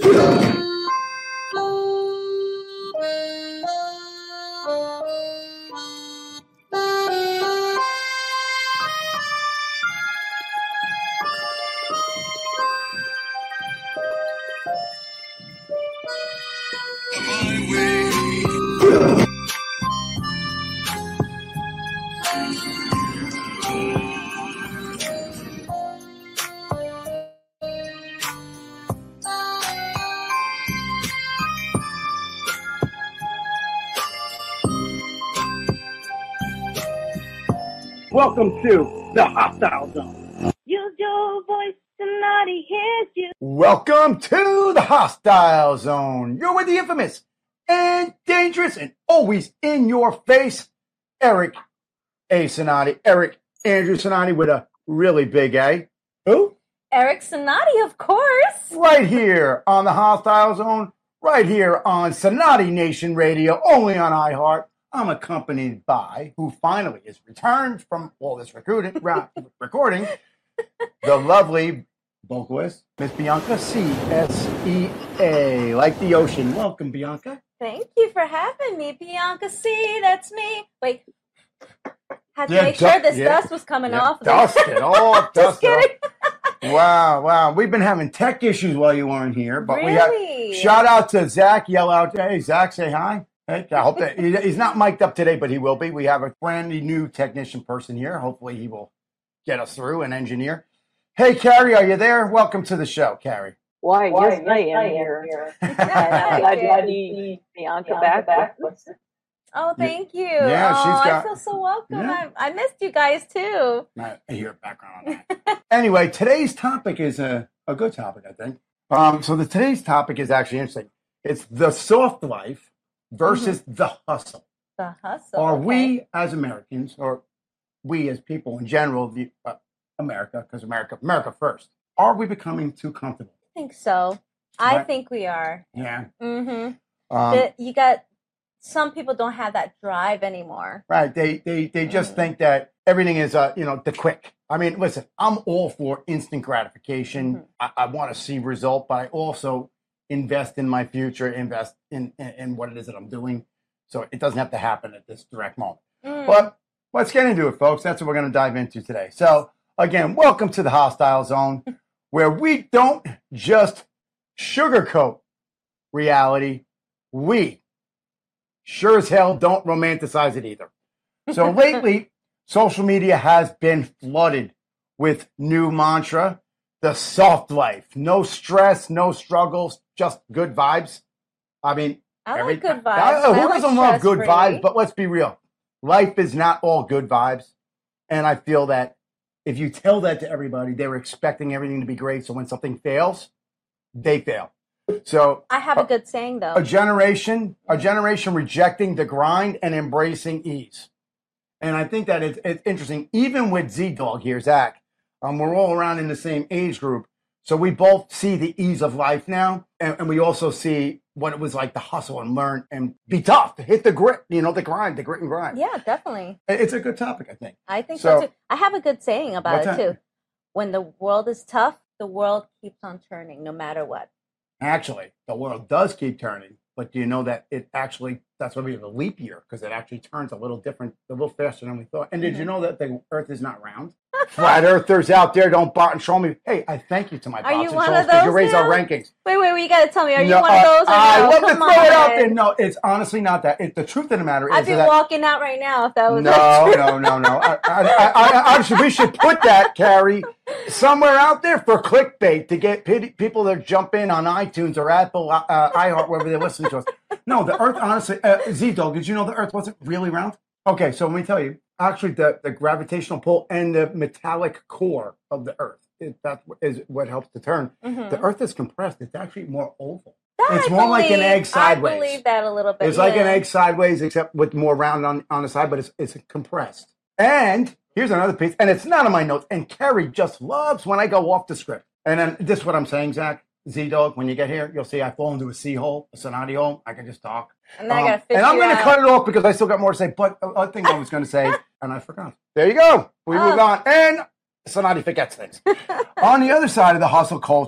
Welcome to the Hostile Zone. Use your voice, somebody hears you. Welcome to the Hostile Zone. You're with the infamous and dangerous and always in your face, Eric A. Sonati. Eric Andrew Sonati with a really big A. Who? Eric Sonati, of course. Right here on the Hostile Zone, right here on Sonati Nation Radio, only on iHeart. I'm accompanied by, who finally is returned from all this recording, the lovely vocalist, Miss Bianca C.S.E.A., like the ocean. Welcome, Bianca. Thank you for having me, Bianca C. That's me. Wait, had to make sure this dust was coming off. Dust it off. Just kidding. Wow. We've been having tech issues while you weren't here, but really? We have shout out to Zach. Yell out, hey, Zach, say hi. I hope that he's not mic'd up today, but he will be. We have a brand new technician person here. Hopefully he will get us through, an engineer. Hey, Carrie, are you there? Welcome to the show, Carrie. Why, yes, I am here. I'm glad you had Bianca back. Oh, thank you. Yeah, I feel so welcome. Yeah. I missed you guys, too. I hear background on that. Anyway, today's topic is a good topic, I think. So today's topic is actually interesting. It's the soft life versus the hustle. The hustle. Are we as Americans, or we as people in general, America, because America first, are we becoming too comfortable? I think so. Right. I think we are. Yeah. Mm-hmm. You got some people don't have that drive anymore. Right. They just think that everything is the quick. I mean, listen, I'm all for instant gratification. I want to see result, but I also invest in my future, invest in what it is that I'm doing. So it doesn't have to happen at this direct moment. But let's get into it, folks. That's what we're going to dive into today. So again, welcome to the Hostile Zone, where we don't just sugarcoat reality. We sure as hell don't romanticize it either. So lately, social media has been flooded with new mantra, the soft life. No stress, no struggles, just good vibes. I mean, I like good vibes. Who doesn't love good vibes? But let's be real. Life is not all good vibes. And I feel that if you tell that to everybody, they're expecting everything to be great. So when something fails, they fail. So I have a good saying, though. A generation rejecting the grind and embracing ease. And I think that it's interesting. Even with Z-Dog here, Zach, we're all around in the same age group. So we both see the ease of life now. And we also see what it was like to hustle and learn and be tough, to hit the grit, the grind, the grit and grind. Yeah, definitely. It's a good topic, I think. I think so too. I have a good saying about it, too. When the world is tough, the world keeps on turning no matter what. Actually, the world does keep turning. But do you know that that's why we have a leap year, because it actually turns a little different, a little faster than we thought. And did you know that the Earth is not round? Flat Earthers out there, don't bot and show me. Hey, I thank you to my bots and trolls because you raise our rankings. Wait, you got to tell me, are you one of those? I love to throw it out there. No, it's honestly not that. The truth of the matter is I'd be walking out right now if that was No. We should put that, Carrie, somewhere out there for clickbait to get people to jump in on iTunes or Apple, iHeart, wherever they're listening to us. No, the Earth, honestly, Z-Dog, did you know the Earth wasn't really round? Okay, so let me tell you. Actually, the gravitational pull and the metallic core of the Earth, that is what helps to turn. The Earth is compressed. It's actually more oval. It's more like an egg sideways. I believe that a little bit. It's like an egg sideways, except with more round on the side, but it's compressed. And here's another piece, and it's not on my notes, and Carrie just loves when I go off the script. And then this is what I'm saying, Zach. Z-Dog, when you get here, you'll see I fall into a C-hole, a Sonati hole. I can just talk. And then I gotta and I'm going to cut it off because I still got more to say. But other thing I was going to say, and I forgot. There you go. We moved on. And Sonati forgets things. On the other side of the hustle culture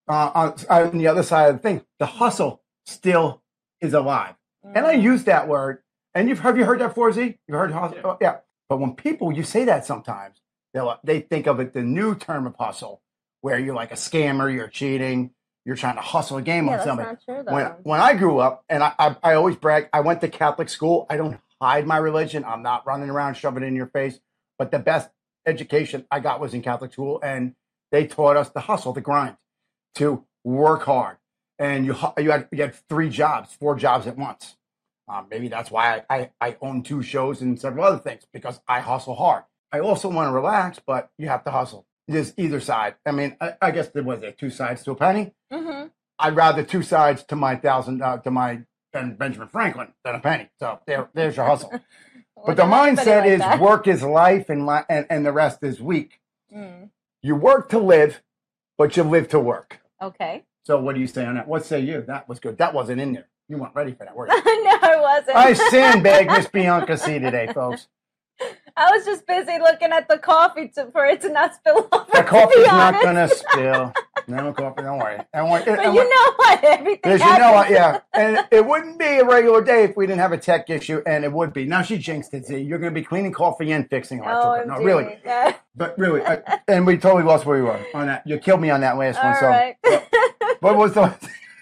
on the other side of the thing, the hustle still is alive. And I use that word. And have you heard that before, Z? You heard hustle? Yeah. Oh, yeah. But when you say that sometimes, they think of it, the new term of hustle, where you're like a scammer, you're cheating, you're trying to hustle a game on somebody. That's not true, though. When I grew up, and I always brag, I went to Catholic school. I don't hide my religion. I'm not running around shoving it in your face. But the best education I got was in Catholic school, and they taught us to hustle, to grind, to work hard. And you had 3 jobs, 4 jobs at once. Maybe that's why I own 2 shows and several other things, because I hustle hard. I also want to relax, but you have to hustle. There's either side. I mean, I guess there was 2 sides to a penny. Mm-hmm. I'd rather 2 sides to my Benjamin Franklin than a penny. So there's your hustle. But the mindset is work is life and the rest is weak. You work to live, but you live to work. Okay. So what do you say on that? What say you? That was good. That wasn't in there. You weren't ready for that, were you? No, I wasn't. I sandbagged Miss Bianca C today, folks. I was just busy looking at the coffee for it to not spill over. The coffee's not going to spill. No coffee, don't worry. But you know what? Everything happens. You know what, yeah. And it wouldn't be a regular day if we didn't have a tech issue, and it would be. Now she jinxed it, Z. You're going to be cleaning coffee and fixing electrical. No, really. Yeah. But really, and we totally lost where we were on that. You killed me on that last one. All right. What was the...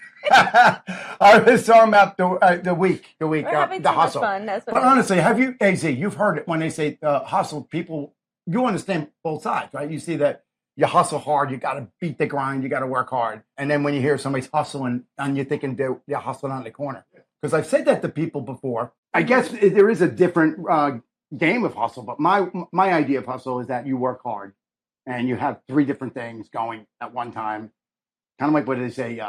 I was talking about the week, We're having the too hustle. Much fun. That's what but honestly, have you, AZ, you've heard it when they say hustle, people, you understand both sides, right? You see that you hustle hard, you got to beat the grind, you got to work hard. And then when you hear somebody's hustling, and you're thinking they're hustling on the corner. Because I've said that to people before. I guess there is a different game of hustle, but my idea of hustle is that you work hard and you have 3 different things going at one time. Kind of like what they say,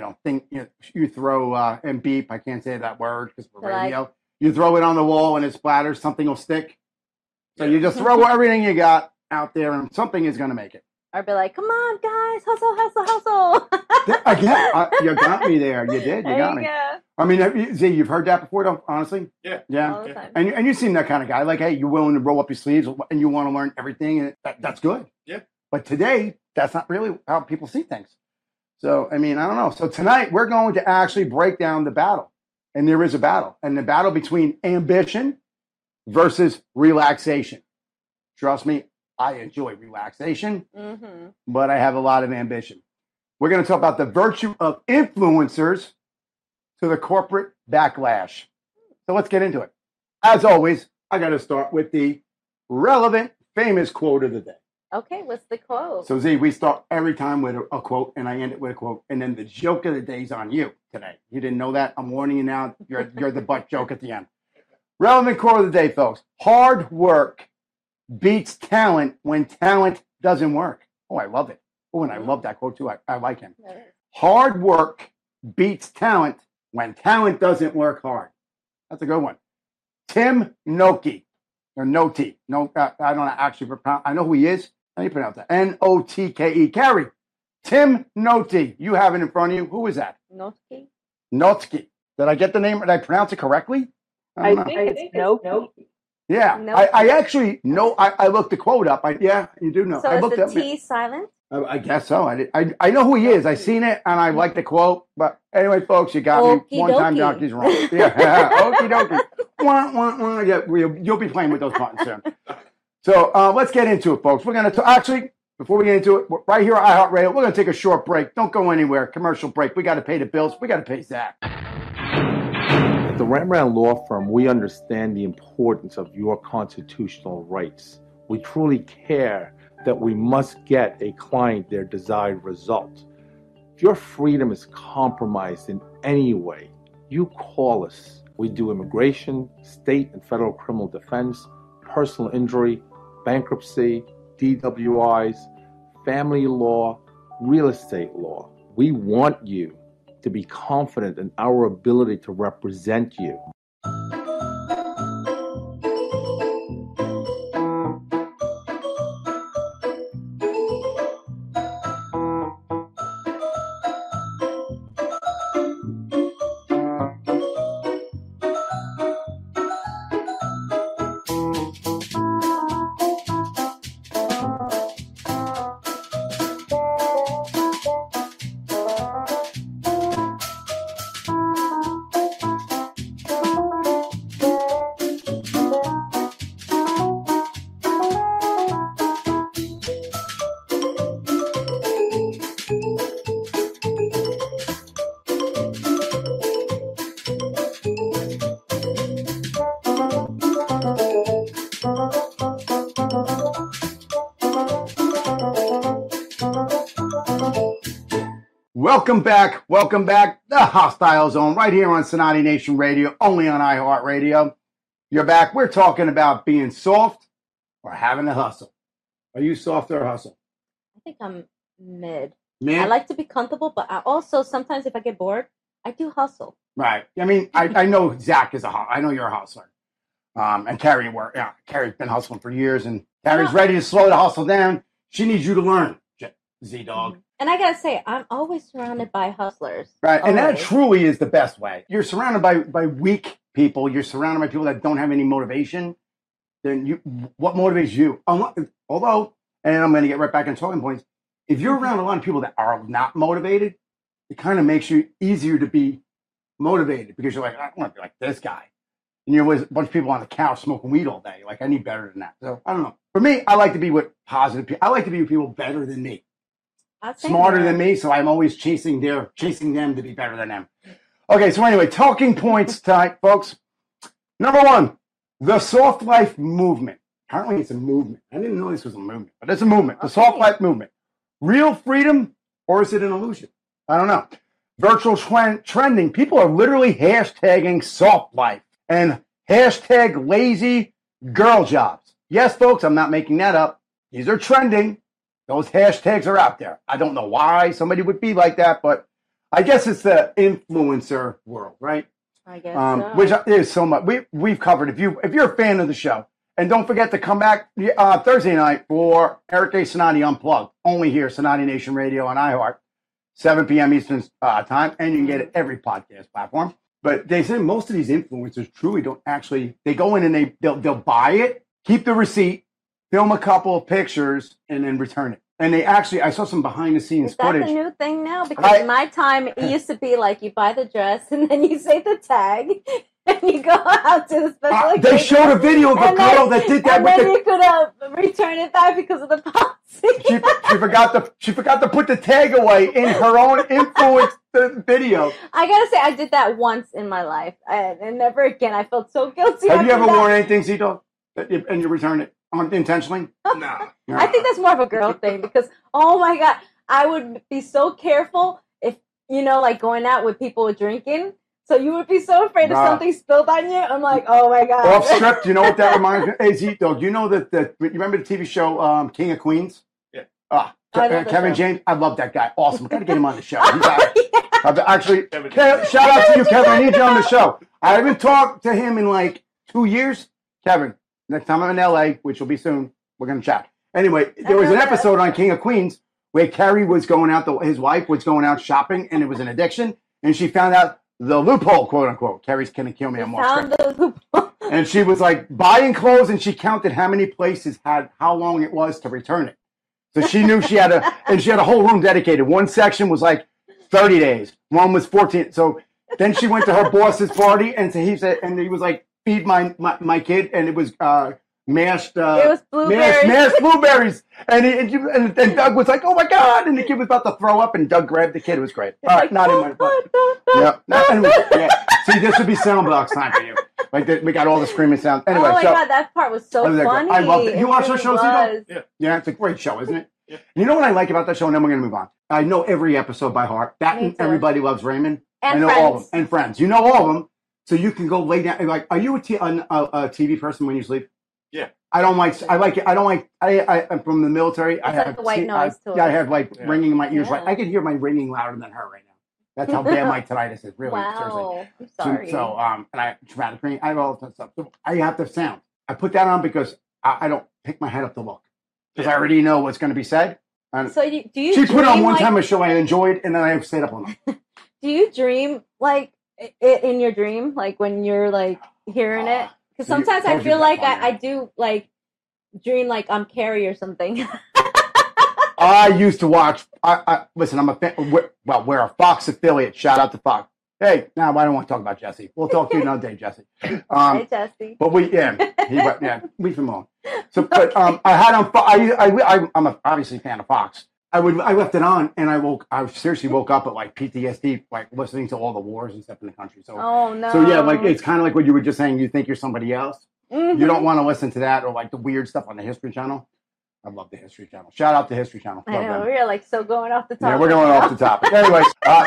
you throw and beep. I can't say that word because for radio. You throw it on the wall and it splatters, something will stick. So you just throw everything you got out there and something is going to make it. Or be like, come on, guys, hustle, hustle, hustle. Again, you got me there. You did. You got me. Go. I mean, Z, you've heard that before, though, honestly? Yeah. All the time. And you seem that kind of guy. Like, hey, you're willing to roll up your sleeves and you want to learn everything. And that's good. Yeah. But today, that's not really how people see things. So, I mean, I don't know. So tonight we're going to actually break down the battle. And there is a battle. And the battle between ambition versus relaxation. Trust me, I enjoy relaxation, but I have a lot of ambition. We're going to talk about the virtue of influencers to the corporate backlash. So let's get into it. As always, I got to start with the relevant, famous quote of the day. Okay, what's the quote? So, Z, we start every time with a quote, and I end it with a quote. And then the joke of the day is on you today. You didn't know that? I'm warning you now. You're the butt joke at the end. Relevant quote of the day, folks. Hard work beats talent when talent doesn't work. Oh, I love it. Oh, and I love that quote, too. I like him. Hard work beats talent when talent doesn't work hard. That's a good one. Tim Noki. Or Noti. No, I don't actually pronounce. I know who he is. How do you pronounce that? Notke. Carrie. Tim Noti. You have it in front of you. Who is that? Notsky. Notsky. Did I get the name? Did I pronounce it correctly? I think it's Noki. Yeah. Noki. I actually know. I looked the quote up. Yeah, you do know. So I is looked the up, T silent? I guess so. I know who he is. I seen it and I like the quote. But anyway, folks, you got me. One time donkey's wrong. Yeah. Okie dokie. Yeah, you'll be playing with those buttons soon. So let's get into it, folks. We're going to actually, before we get into it, right here at iHeartRadio, we're going to take a short break. Don't go anywhere. Commercial break. We got to pay the bills. We got to pay Zach. At the Rembrandt Law Firm, we understand the importance of your constitutional rights. We truly care that we must get a client their desired result. If your freedom is compromised in any way, you call us. We do immigration, state and federal criminal defense, personal injury, bankruptcy, DWIs, family law, real estate law. We want you to be confident in our ability to represent you. Welcome back. Welcome back. The Hostile Zone right here on Sonati Nation Radio, only on iHeartRadio. You're back. We're talking about being soft or having to hustle. Are you soft or hustle? I think I'm mid. Mid? I like to be comfortable, but I also sometimes if I get bored, I do hustle. Right. I mean, I know Zach is I know you're a hustler. And Carrie, Carrie's been hustling for years, and Carrie's ready to slow the hustle down. She needs you to learn, Z-Dog. And I gotta say, I'm always surrounded by hustlers. Right. Always. And that truly is the best way. You're surrounded by weak people. You're surrounded by people that don't have any motivation. Then what motivates you? Although, and I'm going to get right back in talking points, if you're around a lot of people that are not motivated, it kind of makes you easier to be motivated because you're like, I want to be like this guy. And you're with a bunch of people on the couch smoking weed all day. You're like, I need better than that. So I don't know. For me, I like to be with positive people. I like to be with people better than me. Smarter than me, so I'm always chasing them to be better than them. Okay, so anyway, talking points tonight, folks. Number one, the soft life movement. Apparently it's a movement. I didn't know this was a movement, but it's a movement. The soft life movement. Real freedom, or is it an illusion? I don't know. Virtual trending. People are literally hashtagging soft life and hashtag lazy girl jobs. Yes, folks, I'm not making that up. These are trending. Those hashtags are out there. I don't know why somebody would be like that, but I guess it's the influencer world, right? I guess so. Which is so much. We've covered. If you're a fan of the show, and don't forget to come back Thursday night for Eric A. Sonati Unplugged, only here, Sonati Nation Radio on iHeart, 7 p.m. Eastern time, and you can get it every podcast platform. But they say most of these influencers truly don't actually. They go in and they'll buy it, keep the receipt, film a couple of pictures, and then return it. And they actually, I saw some behind the scenes footage. Is that the new thing now? Because in my time, it used to be like you buy the dress and then you say the tag and you go out to the special occasion. They showed a video of a girl that did that. And then you could return it back because of the policy. She forgot to put the tag away in her own influence video. I gotta say, I did that once in my life, and never again. I felt so guilty. Have you ever worn anything, Zito, and you return it intentionally? No. I think that's more of a girl thing because, oh my God, I would be so careful if, like going out with people drinking. So you would be so afraid if something spilled on you. I'm like, oh my God. Off script, you know what that reminds me of? Hey, Zito, you know that you remember the TV show King of Queens? Yeah. Kevin James, I love that guy. Awesome. Got to get him on the show. Actually, shout out to you, Kevin. I need you on the show. I haven't talked to him in like 2 years. Kevin, next time I'm in LA, which will be soon, we're going to chat. Anyway, there was an episode on King of Queens where Carrie was going out, his wife was going out shopping, and it was an addiction, and she found out the loophole, quote unquote. Carrie's going to kill me. I'm more strict. And she was like buying clothes, and she counted how many places had how long it was to return it. So she knew she had a whole room dedicated. One section was like 30 days. One was 14. So then she went to her boss's party, and so he said, and he was like, feed my kid, and it was mashed. It was blueberries. Mashed blueberries, and Doug was like, "Oh my God!" And the kid was about to throw up, and Doug grabbed the kid. It was great. All right, not in my butt. Yeah. See, this would be sound box time for you. Like we got all the screaming sounds. Anyway, oh my God, that part was so funny. I loved it. You watch that show, Zito? Yeah, it's a great show, isn't it? Yeah. You know what I like about that show, and then we're gonna move on. I know every episode by heart. That and Everybody Loves Raymond. And I know Friends. all of them. And Friends. You know all of them. So you can go lay down. Like, are you a TV person when you sleep? Yeah. I don't like. I like it. I don't like. I'm from the military. It's like the white noise to it. Yeah, I have like ringing in my ears. Yeah. Right. I can hear my ringing louder than her right now. That's how bad my tinnitus is. Really. Wow. Seriously. I'm sorry. So and I traumatic ringing. I have all that stuff. So I have the sound. I put that on because I don't pick my head up to look because I already know what's going to be said. And so do you? She put on one time a show I enjoyed, and then I stayed up all night. Do you dream like in your dream, like when you're like hearing it? Because sometimes I feel like I do like dream like I'm Carrie or something. I used to watch. Listen, I'm a fan. We're a Fox affiliate. Shout out to Fox. Hey, now I don't want to talk about Jesse. We'll talk to you another day, Jesse. Hey, Jesse. But we leave him alone. So, but I had on. I'm obviously a fan of Fox. I left it on, and I seriously woke up at like PTSD, like listening to all the wars and stuff in the country. So, oh no. So yeah, like it's kind of like what you were just saying. You think you're somebody else. Mm-hmm. You don't want to listen to that or like the weird stuff on the History Channel. I love the History Channel. Shout out to History Channel. I Love know them. we're like so going off the topic. Yeah, we're going off the topic. Anyways,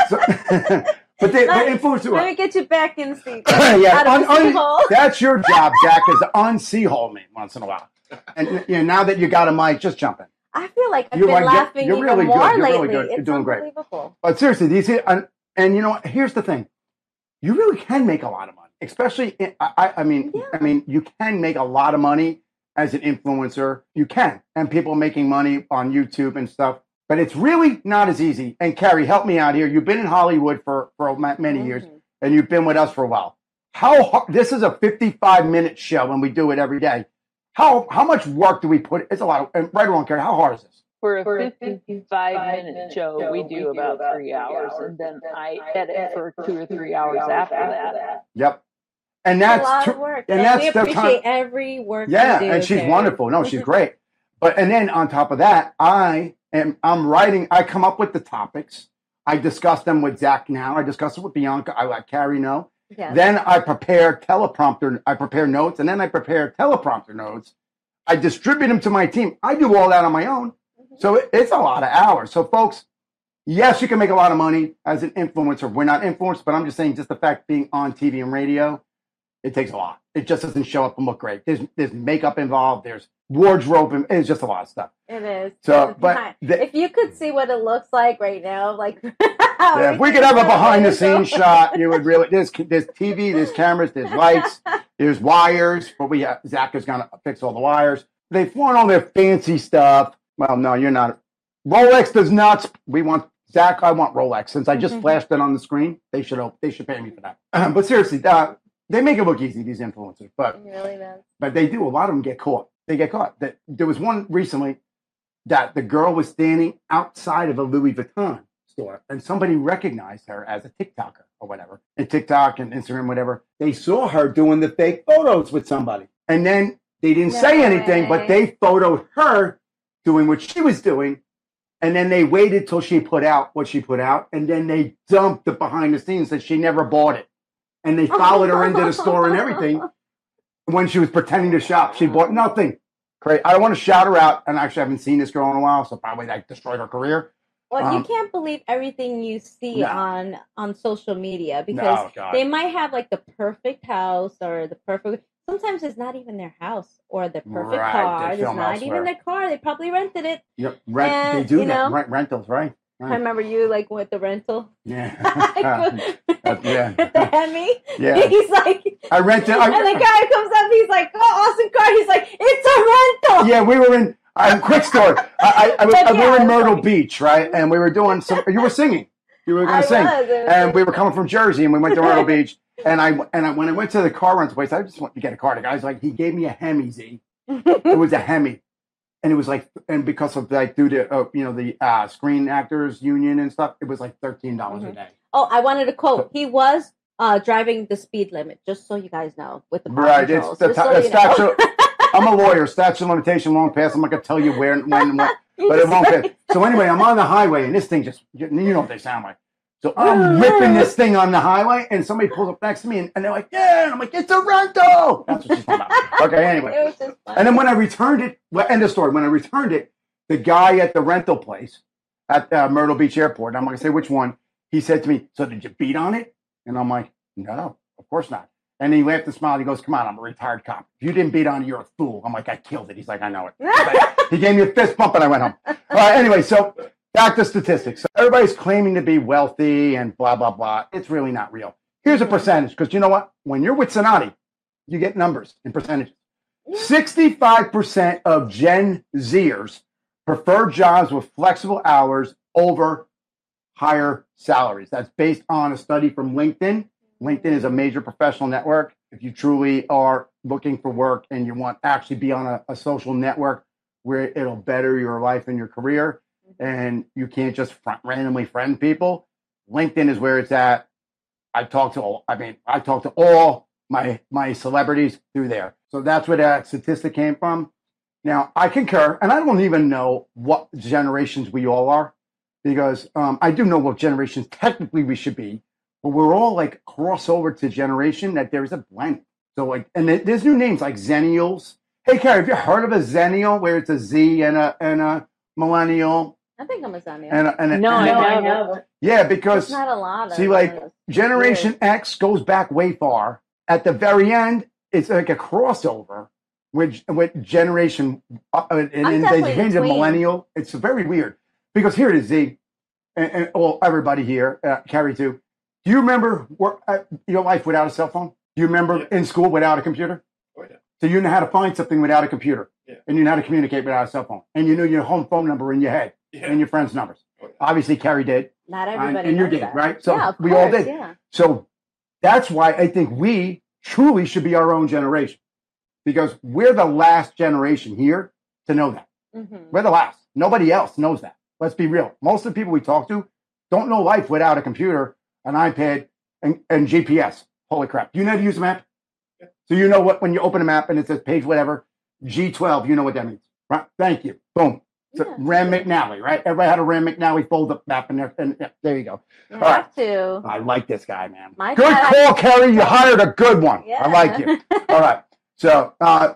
but the influencer. Let me get you back in the seat. Yeah, Out of the seahole. that's your job, Jack, is to unseahole me once in a while. And now that you got a mic, just jump in. I feel like I've been laughing you're even really more good. You're lately. really good. You're It's doing great. unbelievable. But seriously, these and you know what? Here's the thing: you really can make a lot of money, especially. I mean, you can make a lot of money as an influencer. You can, and people making money on YouTube and stuff. But it's really not as easy. And Carrie, help me out here. You've been in Hollywood for many years, and you've been with us for a while. How hard, this is a 55-minute show, and we do it every day. How much work do we put? It's a lot. And right or wrong, Carrie, how hard is this? For a 55-minute show, we do about 3 hours, and then I edit for 2 or 3 hours after that. Yep. And that's a lot of work. And we that's appreciate every work. Yeah, you do, and she's Carrie. wonderful. No, she's great. But and then on top of that, I'm writing. I come up with the topics. I discuss them with Zach now. I discuss it with Bianca. I let Carrie know. Yes. Then I prepare teleprompter. I prepare notes, and then I prepare teleprompter notes. I distribute them to my team. I do all that on my own. So it's a lot of hours. So folks, yes, you can make a lot of money as an influencer. We're not influencers, but I'm just saying just the fact of being on TV and radio, it takes a lot. It just doesn't show up and look great. There's makeup involved. There's wardrobe. And it's just a lot of stuff. It is. So, but if you could see what it looks like right now, like yeah, if we could have a behind-the-scenes shot, you would really. There's TV, there's cameras, there's lights, there's wires. But Zach is gonna fix all the wires. They flaunt all their fancy stuff. Well, no, you're not. Rolex does not. We want Zach. I want Rolex. Since I just flashed it on the screen, they should pay me for that. But seriously, they make it look easy. These influencers, but really does. But they do. A lot of them get caught. They get caught. There was one recently that the girl was standing outside of a Louis Vuitton store, and somebody recognized her as a TikToker or whatever, and TikTok and Instagram, whatever. They saw her doing the fake photos with somebody, and then they didn't say anything, but they photoed her doing what she was doing, and then they waited till she put out what she put out, and then they dumped the behind the scenes that she never bought it, and they followed her into the store and everything. When she was pretending to shop, she bought nothing. Great. I don't want to shout her out, and actually I haven't seen this girl in a while, so probably that destroyed her career. Well, you can't believe everything you see on social media, because No, they might have like the perfect house or the perfect. Sometimes it's not even their house or the perfect car. It's not even their car. They probably rented it. Yep, And, they do you that. know, Rentals, right? I remember you like with the rental. Yeah. Yeah. With the Hemi. Yeah. He's like, I rented. and the guy comes up. He's like, "Oh, awesome car." He's like, "It's a rental." Yeah, we were in. Quick story. We were in Myrtle Beach, right? And we were doing some. You were singing. You were going to sing, and we were coming from Jersey, and we went to Myrtle Beach. And when I went to the car rental place, I just wanted to get a car. The guy's like, he gave me a Hemi Z. It was a Hemi. And it was like, and because of like due to the Screen Actors Union and stuff, it was like $13 a day. Oh, I wanted to quote. He was driving the speed limit, just so you guys know, with the right. It's the statute. I'm a lawyer. Statute of limitation won't pass. I'm not gonna tell you when, but it won't pass. So anyway, I'm on the highway, and this thing just, you know what they sound like. So I'm ripping this thing on the highway, and somebody pulls up next to me, and they're like, "Yeah," and I'm like, "It's a rental." That's what she's talking about. Okay, anyway. It was just fun. And then when I returned it, end of story. When I returned it, the guy at the rental place at Myrtle Beach Airport, and I'm not going to say which one, he said to me, "So did you beat on it?" And I'm like, "No, of course not." And he laughed and smiled. He goes, "Come on, I'm a retired cop. If you didn't beat on it, you're a fool." I'm like, "I killed it." He's like, "I know it." He gave me a fist bump, and I went home. All right, anyway, so back to statistics. So everybody's claiming to be wealthy and blah, blah, blah. It's really not real. Here's a percentage, because you know what? When you're with Sonati, you get numbers and percentages. 65% of Gen Zers prefer jobs with flexible hours over higher salaries. That's based on a study from LinkedIn. LinkedIn is a major professional network. If you truly are looking for work and you want to actually be on a social network where it'll better your life and your career, and you can't just randomly friend people, LinkedIn is where it's at. I talk to all my celebrities through there. So that's where that statistic came from. Now, I concur, and I don't even know what generations we all are, because I do know what generations technically we should be, but we're all like crossover to generation that there's a blend. So like, and there's new names like Zennials Hey, Carrie, have you heard of a Zennial where it's a Z and a millennial? I think I'm a Zennial. I know. Yeah, because It's not a lot. see, like Generation X goes back way far. At the very end, it's like a crossover with Generation and they change the millennial. It's very weird because here it is, Z, and well, everybody here, Carrie too. Do you remember your life without a cell phone? Do you remember in school without a computer? Oh, yeah. So you know how to find something without a computer, Yeah. and you know how to communicate without a cell phone, and you knew your home phone number in your head and your friends' numbers. Oh, yeah. Obviously, Carrie did, Not everybody and you knows did, that. right? So yeah, of we course, all did. Yeah. So that's why I think we truly should be our own generation, because we're the last generation here to know that. Mm-hmm. We're the last. Nobody else knows that. Let's be real. Most of the people we talk to don't know life without a computer, an iPad, and GPS. Holy crap. Do you know how to use a map? Yeah. So you know what, when you open a map and it says page whatever, G12, you know what that means, right? Thank you. Boom. So Yeah. Rand McNally, right? Everybody had a Rand McNally fold-up map in there. And yeah, there you go. You All right. have to. I like this guy, man. My Good dad- call, Kerry. You hired a good one. Yeah. I like you. All right. So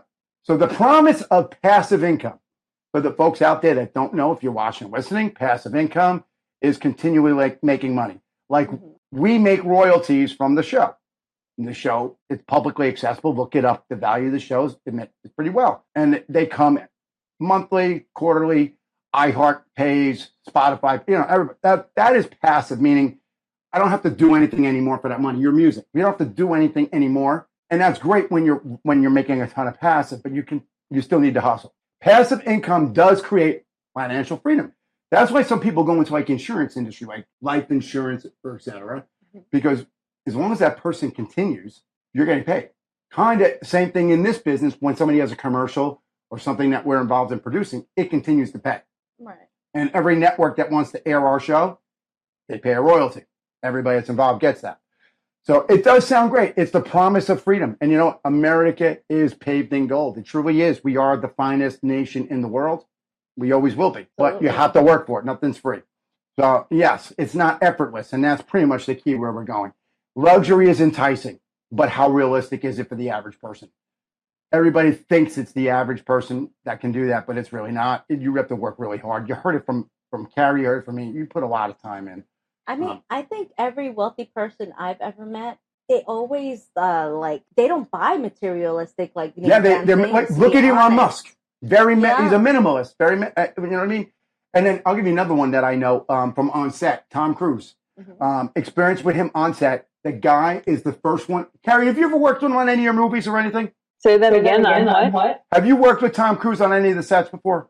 the promise of passive income, for the folks out there that don't know, if you're watching and listening, passive income is continually like making money. Like we make royalties from the show. And the show is publicly accessible. Look it up. The value of the shows is pretty well. And they come monthly, quarterly, iHeart pays, Spotify, that is passive, meaning I don't have to do anything anymore for that money. Your music. You don't have to do anything anymore. And that's great when you're making a ton of passive, but you still need to hustle. Passive income does create financial freedom. That's why some people go into like insurance industry, like life insurance, or et cetera, because as long as that person continues, you're getting paid. Kind of same thing in this business. When somebody has a commercial or something that we're involved in producing, it continues to pay. Right. And every network that wants to air our show, they pay a royalty. Everybody that's involved gets that. So it does sound great. It's the promise of freedom. And America is paved in gold. It truly is. We are the finest nation in the world. We always will be. But you have to work for it. Nothing's free. So yes, it's not effortless. And that's pretty much the key where we're going. Luxury is enticing, but how realistic is it for the average person? Everybody thinks it's the average person that can do that, but it's really not. You have to work really hard. You heard it from Carrie, you heard it from me. You put a lot of time in. I mean, I think every wealthy person I've ever met, they always they don't buy materialistic they're like, look at Elon Musk. He's a minimalist. You know what I mean? And then I'll give you another one that I know from on set, Tom Cruise. Experience with him on set. The guy is the first one. Carrie, have you ever worked with him on any of your movies or anything? Say that again. On what? Have you worked with Tom Cruise on any of the sets before?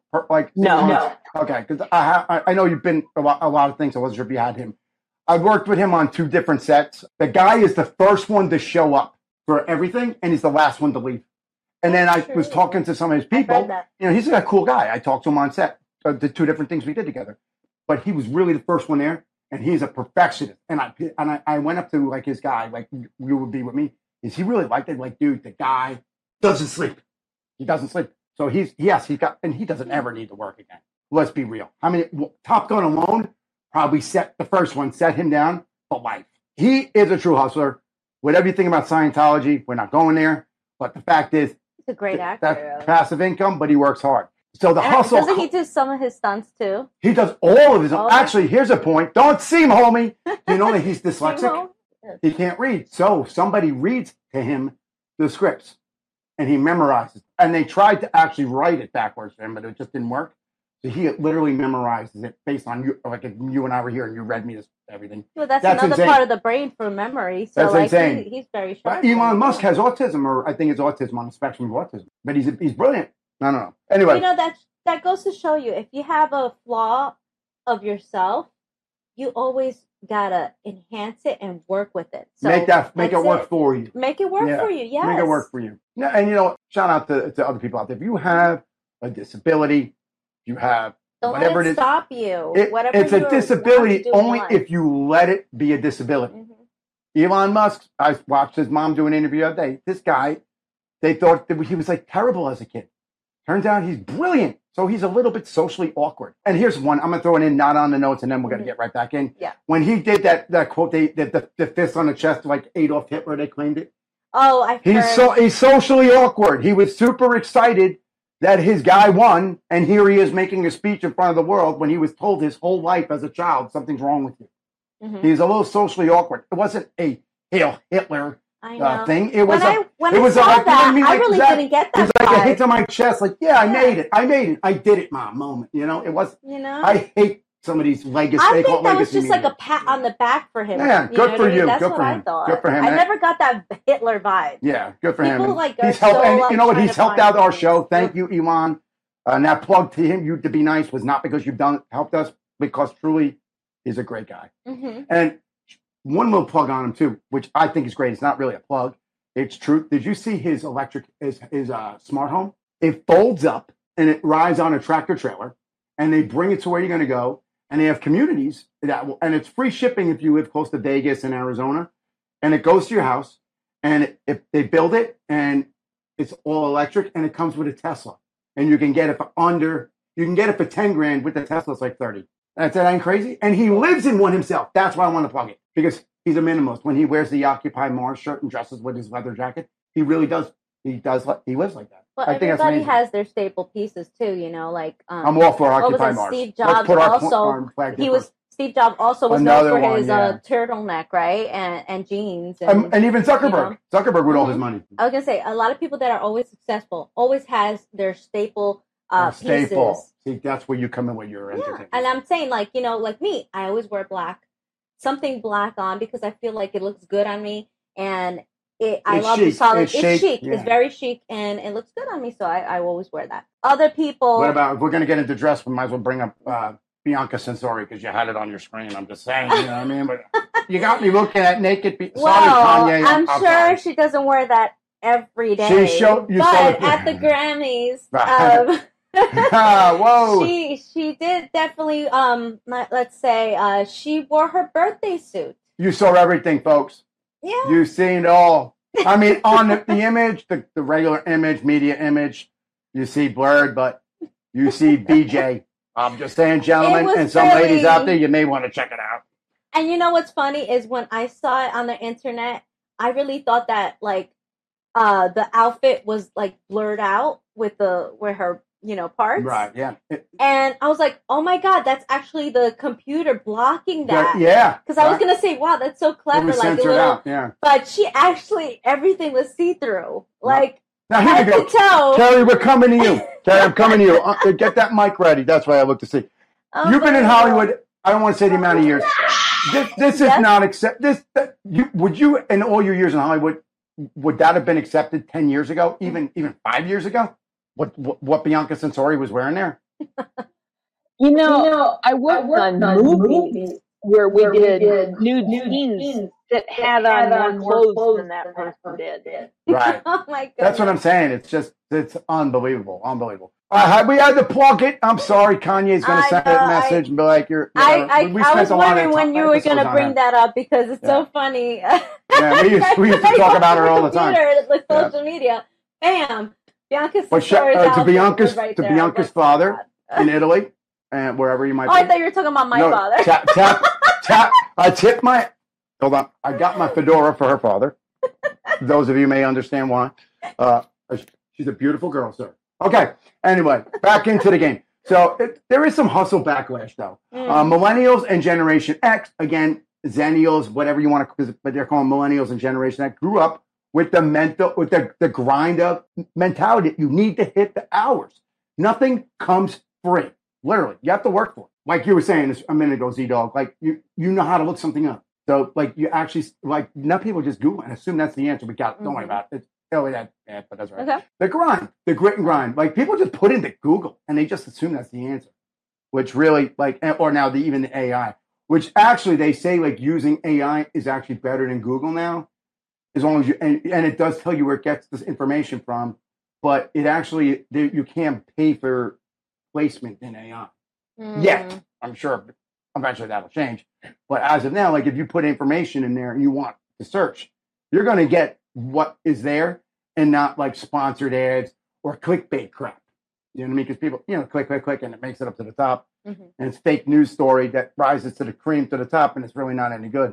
No. Okay, because I know you've been a lot of things. I wasn't sure if you had him. I've worked with him on 2 different sets. The guy is the first one to show up for everything, and he's the last one to leave. And then I was talking to some of his people. He's a cool guy. I talked to him on set. The 2 different things we did together. But he was really the first one there, and he's a perfectionist. And I went up to like his guy, like you would be with me. Is he really like that? Like, dude, the guy doesn't sleep. He doesn't sleep. So he doesn't ever need to work again. Let's be real. Top Gun alone probably set him down for life. He is a true hustler. Whatever you think about Scientology, we're not going there. But the fact is, he's a great actor. That's passive income, but he works hard. So the hustle. Doesn't he do some of his stunts too? He does all of his own. Actually, here's a point. Don't see him, homie. You know that he's dyslexic? He can't read. So somebody reads to him the scripts and he memorizes. And they tried to actually write it backwards for him, but it just didn't work. So he literally memorizes it based on you. Like if you and I were here and you read me everything. Well, that's another insane. part of the brain for memory. So that's insane. He's very sharp. But Elon Musk has autism, or I think it's autism, on the spectrum of autism. But he's brilliant. I don't know. Anyway. That goes to show you, if you have a flaw of yourself, you always gotta enhance it and work with it. So make it work for you. Make it work for you. Yes. Make it work for you. Yeah, and shout out to other people out there. If you have a disability, you have whatever let it is, stop you. It's a disability only if you let it be a disability. Mm-hmm. Elon Musk, I watched his mom do an interview the other day. This guy, they thought that he was like terrible as a kid. Turns out he's brilliant. So he's a little bit socially awkward. And here's one. I'm going to throw it in, not on the notes, and then we're going to get right back in. Yeah. When he did that quote, the fist on the chest like Adolf Hitler, they claimed it. Oh, I've heard. He's socially awkward. He was super excited that his guy won, and here he is making a speech in front of the world when he was told his whole life as a child something's wrong with you. Mhm. He's a little socially awkward. It wasn't a Hail Hitler I know. thing. It was when it was I saw like, that, I I really didn't get that. It was like a vibe. hit to my chest, like, yeah, I made it. I did it, Mom moment. You know, it was. You know, I hate some of these legacy. I they call think it that was legacy just like media. a pat on the back for him. Yeah, You good know for what I mean? you. That's Good what for I him. thought. Good for him. I never got that Hitler vibe. Yeah, good for him. People, like, he's are helped, so, and like, you know what? trying He's to helped find out our things. show. Thank you, Iwan. And that plug to him, you to be nice, was not because you've helped us, because truly, he's a great guy. Mm-hmm. And one little plug on him too, which I think is great. It's not really a plug. It's true. Did you see his smart home? It folds up and it rides on a tractor trailer, and they bring it to where you're going to go. And they have communities and it's free shipping if you live close to Vegas and Arizona. And it goes to your house, and they build it, and it's all electric, and it comes with a Tesla. And you can get it for $10,000 with the Tesla. It's like 30. And I said, ain't crazy. And he lives in one himself. That's why I want to plug it, because he's a minimalist. When he wears the Occupy Mars shirt and dresses with his leather jacket, he really does. He lives like that. Well, I think that's everybody amazing. has their staple pieces too. You know, like I'm all for what was Occupy it? Mars. Steve Let's Jobs put our also. flag He here was first. Steve Jobs also was Another known for one, his yeah. turtleneck, right, and jeans. And even Zuckerberg. You Zuckerberg with all his Mhm. money. I was gonna say a lot of people that are always successful always has their staple Staple. pieces. See, that's where you come in with your Yeah, entertainment. and I'm saying, like, you know, like me, I always wear black, something black on, because I feel like it looks good on me, and I It's love the chic. solid. It's It's chic, chic. yeah. It's very chic, and it looks good on me, so I always wear that. Other people. What about, if we're going to get into dress, we might as well bring up Bianca Censori, because you had it on your screen. I'm just saying, you know what I mean? But you got me looking at naked. Well, Sorry, Kanye. I'm sure sorry. she doesn't wear that every day. She showed- you saw but the- at the Grammys, Right. Whoa. she did definitely let's say she wore her birthday suit. You saw everything, folks. Yeah. You've seen it all. I mean, on the image, the regular image, media image, you see blurred, but you see BJ. I'm just saying, gentlemen, It was and some really- ladies out there, you may want to check it out. And you know what's funny is when I saw it on the internet, I really thought that like the outfit was like blurred out with where her, you know, parts. Right, yeah. And I was like, oh my God, that's actually the computer blocking that. Yeah. Because I was right. going to say, wow, that's so It clever. was Like a censored little, out, yeah. but she actually, everything was see through. Like, Now, here I we go. could tell. Terry, we're coming to you. Terry, I'm coming to you. Get that mic ready. That's why I look to see. You've been in Hollywood, I don't want to say the amount of years. This is Yes. not accept. Would you, in all your years in Hollywood, would that have been accepted 10 years ago, even 5 years ago? What Bianca Censori was wearing there? You know, I worked on movies where we did nude scenes that had on more clothes than that person did. Right. Oh my God. That's what I'm saying. It's unbelievable. Unbelievable. We had to plug it. I'm sorry. Kanye's going to I send know, a message and be like, "You're." I we was spent a lot of wondering when you were going to bring that up because it's so funny. Yeah, we used to talk about her all the time. Like social media. Bam. Bianca But Censori's to outfit Bianca's was right to there. Bianca's That's father sad. in Italy, and wherever you might Oh, be. I thought you were talking about my No, father. Tap. I tipped my. Hold on. I got my fedora for her father. Those of you may understand why. She's a beautiful girl, sir. Okay. Anyway, back into the game. So there is some hustle backlash, though. Millennials and Generation X, again, Zennials, whatever you want to, but they're called Millennials and Generation X, grew up with the grind of mentality. You need to hit the hours. Nothing comes free. Literally, you have to work for it. Like you were saying a minute ago, Z-Dog, like you know how to look something up. So like you actually, like now people just Google and assume that's the answer. We got it. Don't worry about it. But that's right. Okay. The grind, the grit and grind. Like people just put into Google and they just assume that's the answer, which really or now even the AI, which actually they say like using AI is actually better than Google now, as long as you, and it does tell you where it gets this information from, but it actually, you can't pay for placement in AI yet. I'm sure eventually that'll change. But as of now, like if you put information in there and you want to search, you're going to get what is there and not like sponsored ads or clickbait crap. You know what I mean? Because people, click, and it makes it up to the top. And it's fake news story that rises to the cream to the top, and it's really not any good.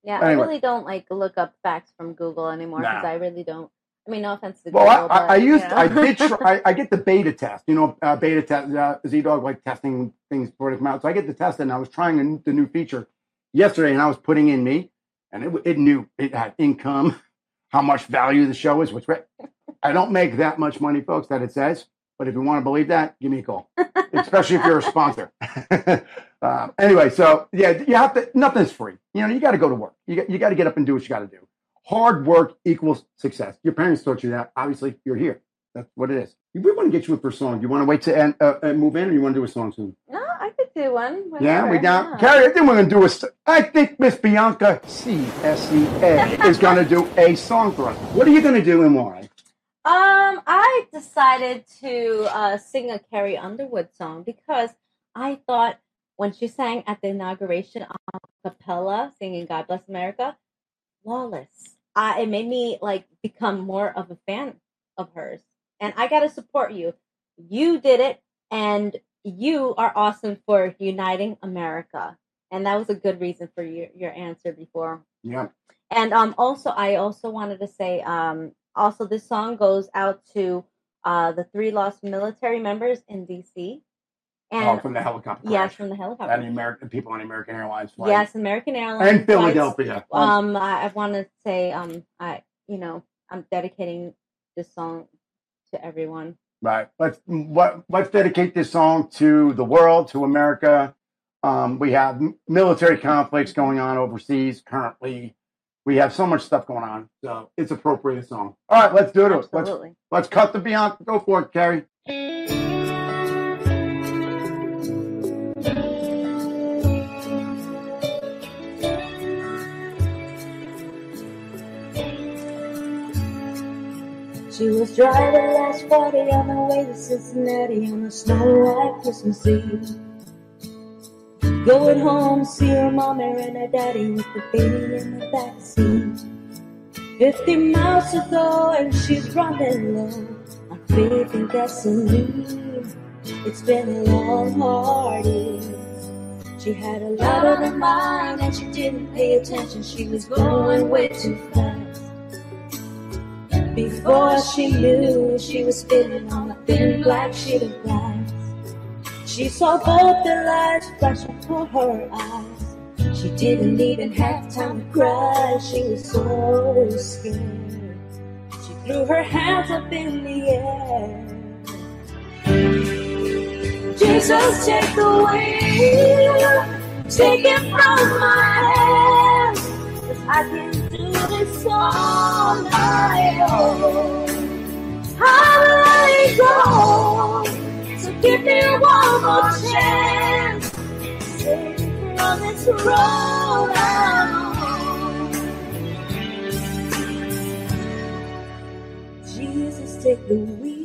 Yeah, Anyway. I really don't like look up facts from Google anymore because Nah. I really don't. I mean, no offense to Well, Google, I used, you know. I did, I get the beta test. You know, beta test. Z-Dog like testing things before they come out. So I get the test, and I was trying the new feature yesterday, and I was putting in me, and it knew it had income, how much value the show is. Which I don't make that much money, folks, that it says. But if you want to believe that, give me a call, especially if you're a sponsor. Anyway, so yeah, you have to. Nothing's free. You know, you got to go to work. You got to get up and do what you got to do. Hard work equals success. Your parents taught you that. Obviously, you're here. That's what it is. We want to get you a first song. Do you want to wait to move in, or you want to do a song soon? No, I could do one. Whenever. Yeah, we down. Yeah. Carrie, I think we're going to do I think Miss Bianca CSCA is going to do a song for us. What are you going to do and why? I decided to sing a Carrie Underwood song because I thought when she sang at the inauguration a cappella, singing "God Bless America," flawless. It made me like become more of a fan of hers, and I gotta support you. You did it, and you are awesome for uniting America, and that was a good reason for your answer before. Yeah. And also, I also wanted to say, also this song goes out to the 3 lost military members in DC. And from the helicopter crash. Yes, from the helicopter. And the American people on American Airlines flight. Yes, American Airlines and Philadelphia. I want to say, I'm dedicating this song to everyone. Right. Let's dedicate this song to the world, to America. We have military conflicts going on overseas currently. We have so much stuff going on, so it's appropriate song. All right, let's do it. Absolutely. Let's cut the Bianca. Go for it, Carrie. She was driving last Friday on her way to Cincinnati on a snow-white Christmas Eve. Going home to see her mommy and her daddy with the baby in the backseat. 50 miles to go and she's running low on faith and gasoline. It's been a long, hard year. She had a lot on her mind and she didn't pay attention. She was going way too fast. Before she knew, she was spinning on a thin black sheet of glass. She saw both the lights flash before her eyes. She didn't even have time to cry. She was so scared. She threw her hands up in the air. Jesus, take the wheel, take it from my hands, 'cause I can't do this on my own. I'll let it go, so give me one more chance. Save me from this road I'm on. Jesus, take the wheel.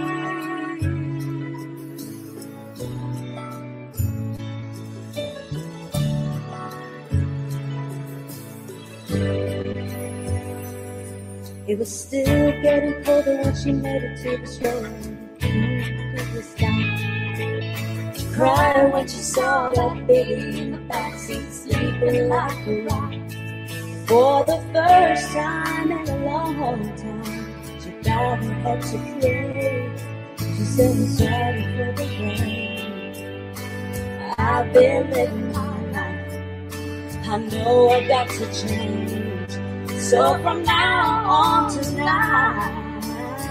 It was still getting colder when she made it to the shore. It was down. She cried when she saw that baby in the backseat sleeping like a rock. For the first time in a long time, she bowed her head to pray. She said, I'm sorry for the rain. I've been living my life. I know I've got to change. So from now on tonight,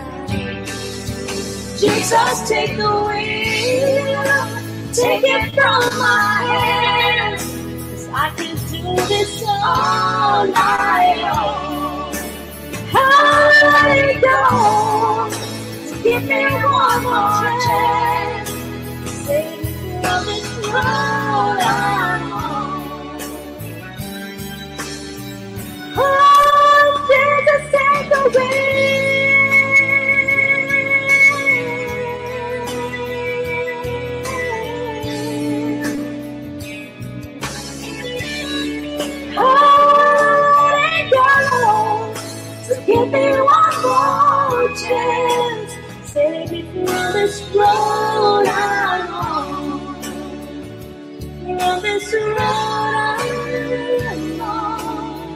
Jesus, take the wheel, take it from my hands, 'cause I can do this all night long. I'll let it go, so give me one more chance, save me from this road I'm on. Oh, Jesus, take the wheel. Oh, let it go. So give me one more chance. Save me from this road I'm on. From this road I'm on.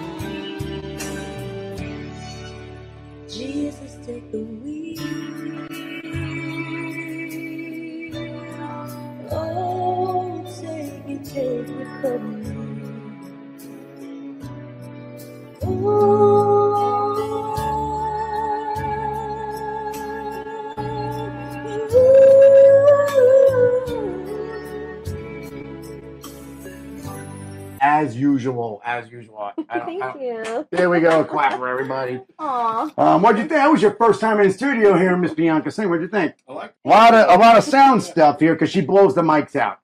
As usual. Thank you. There we go. Clap for everybody. Aw. What'd you think? That was your first time in the studio here, Miss Bianca Singh. What'd you think? I like A lot of sound stuff here because she blows the mics out.